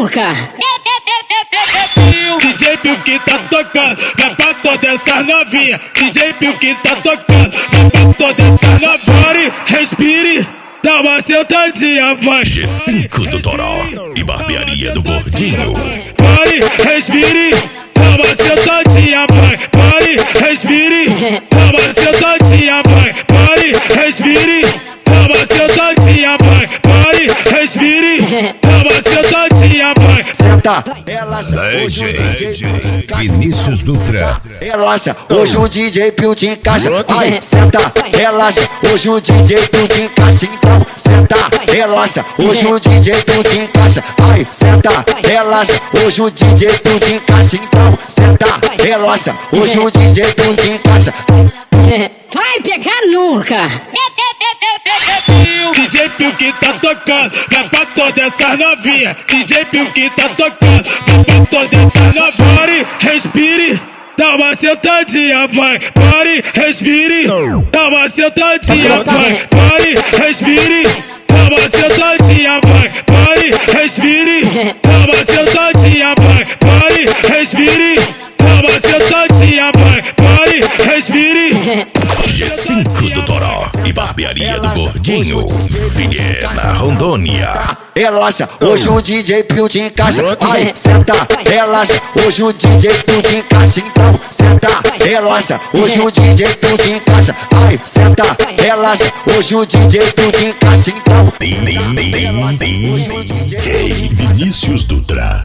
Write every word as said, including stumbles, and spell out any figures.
nunca. D J Pio que tá tocando, vai pra todas essas novinhas. D J Pio que tá tocando, vai pra todas essas novinhas. Pare, respire, dá uma sentadinha, vai. G cinco do Toró e Barbearia do Gordinho. Pare, respire, dá uma sentadinha, vai. Pare, respire, dá uma sentadinha, vai. Pare, respire, dá uma sentadinha, vai. Pare, respire, dá uma sentadinha, vai. Senta, relaxa, hoje o D J Vinícius Dutra. Relaxa, hoje o D J Pio te encaixa. Ai, senta, relaxa, hoje o D J Pio te encaixa. Então, senta, relaxa, hoje o D J Pio te encaixa. Ai, senta, relaxa, hoje o D J Pio te encaixa. Então, senta, relaxa, hoje o D J Pio te encaixa. Vai pegar nunca. D J Pio que tá tocando, vai pra todas essas novinhas. D J Pio que tá tocando, vai pra todas essas novinhas. Pare, respire, dá uma sentadinha, vai. Pare, respire, dá uma sentadinha, vai. Pare, respire, dá uma sentadinha, vai. Pare, respire, dá uma sentadinha, vai. Pare, respire, dá uma sentadinha, vai. Pare, respire. G cinco do Toró e Barbearia do Gordinho. Vilhena, Rondônia. Relaxa, hoje o D J Pio te encaixa. Ai, senta, relaxa, hoje o D J Pio te encaixa. Então, senta, relaxa, hoje o D J Pio te encaixa. Ai, senta, relaxa, hoje o D J Pio te encaixa. Então, D J Vinícius Dutra.